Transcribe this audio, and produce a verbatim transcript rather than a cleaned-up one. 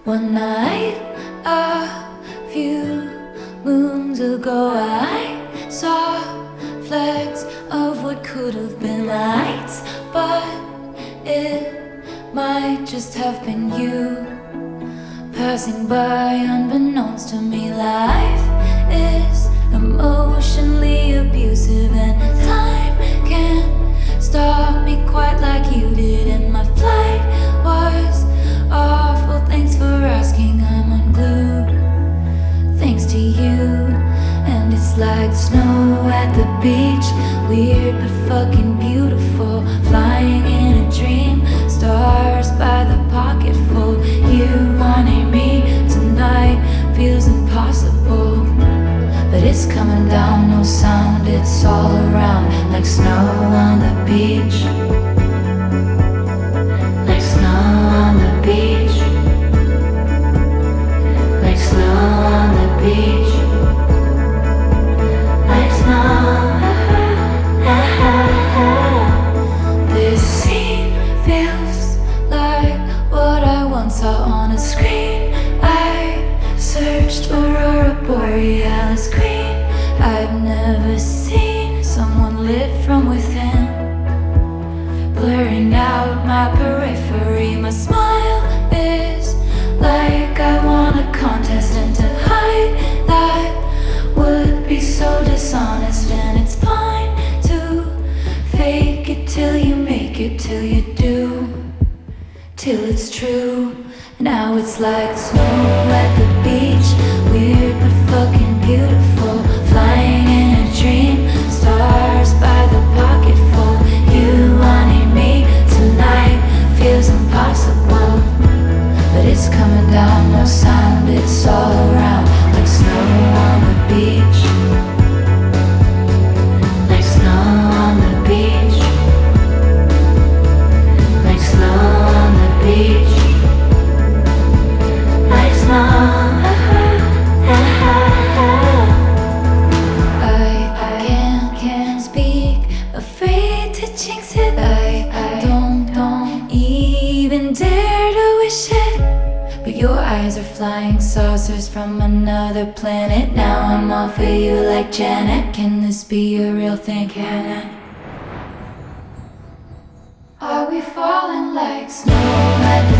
One night, a few moons ago, I saw flecks of what could have been lights, but it might just have been you passing by unbeknownst to me. Life is emotionally abusive, and time can't stop me quite like you did. And my flight was awful, thanks for asking. I'm unglued thanks to you. And it's like snow at the beach, weird but fucking beautiful, flying in a dream, stars by the pocketful. You wanting me tonight feels impossible, but it's coming down, no sound, it's all around, like snow on the beach, like snow on the beach, like snow on the beach, like snow. This scene feels like what I once saw on a screen. I searched Aurora Borealis green. I've never seen someone lit from within, blurring out my periphery. My smile is like I won a contest, and to hide that would be so dishonest. And it's fine to fake it till you make it, till you do, till it's true. Now it's like snow at the beach, weird but fucking beautiful, flying in a dream, stars by the pocketful. You wanting me tonight feels impossible, but it's coming down, no sound, it's all around, like snow on the beach, like snow on the beach, like snow on the beach, like snow. I can't, can't speak, afraid to jinx it. I, I don't, don't even dare to wish it, but your eyes are flying saucers from another planet. Now I'm all for you like Janet. Can this be a real thing? Can it? Are we falling like snow at the